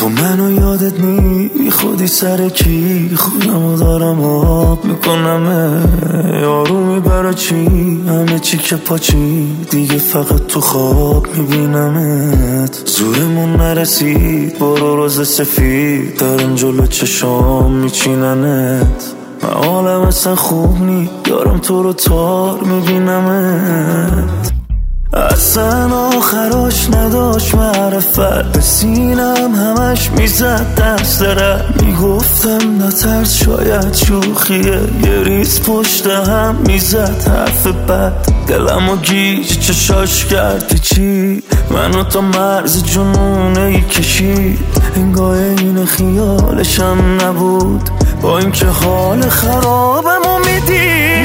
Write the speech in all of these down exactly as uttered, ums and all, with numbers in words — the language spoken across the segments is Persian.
تو منو یادت نی بی خودی سر کی خودمو دارم آب میکنم یارومی برا چی همه چی که پاچی دیگه فقط تو خواب میبینمت زورمون نرسید برو روز سفید دارن جلو چشام میچیننت من حالم اصلا خوب نی یارم تو رو تار میبینمت اصلا آخراش نداشت معرفت به سینم همش میزد دست داره میگفتم نترس شاید شوخیه یه ریز پشت هم میزد حرف بد دلمو گیج چشاش کردی چی منو تا مرز جنونه ای کشید انگاه این خیالشم نبود با اینکه حال خرابمو میدی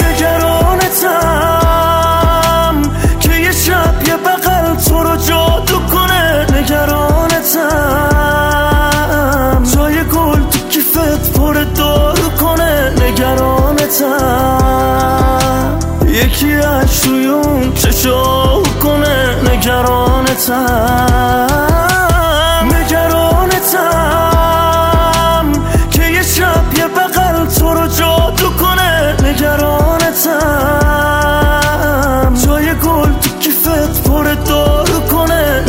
نگرانتم که یه شب یه بغل تو رو جادو کنه نگرانتم جای گل تو کیفت پر دارو کنه نگرانتم یکی اش توی اون چشاو کنه نگرانتم نگرانتم که یه شب یه بغل تو رو جادو کنه نگرانتم جای گل تو کیفت پر دارو کنه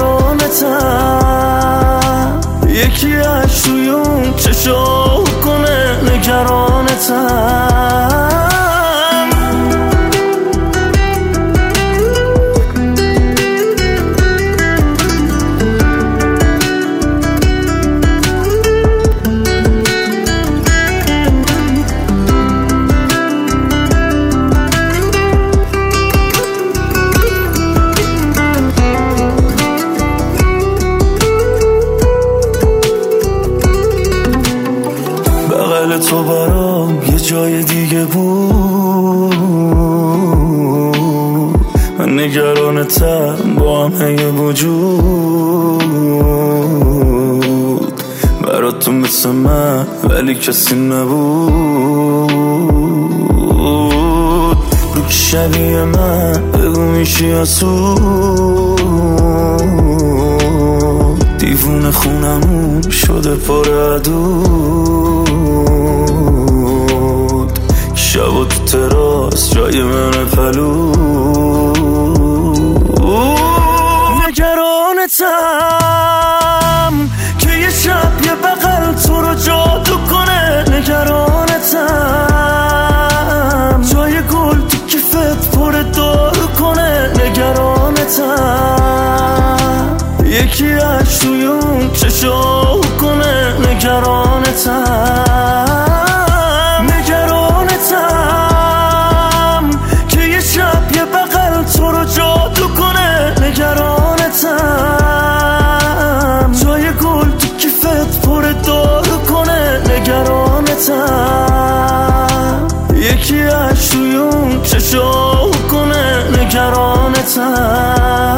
نگرانتم یکی اش توی اون چشاو کنه نگرانتم تو برام یه جای دیگه بود من نگرانتم با همه وجود برات تو مثل من ولی کسی نبود رو که شبیه من بگو میشی اسود دیوونه خونمون شده پر عدود شب تو تراس جای من پلود نگرانتم که یه شب یه بغل تو رو جادو کنه نگرانتم جای گل تو کیفت پر دارو کنه نگرانتم یکی اش توی اون چشاو کنه نگرانتم نگرانتم که یه شب یه بغل تو رو جادو کنه نگرانتم جای گل تو کیفت پر دارو کنه نگرانتم یکی اش توی اون چشاو کنه نگرانتم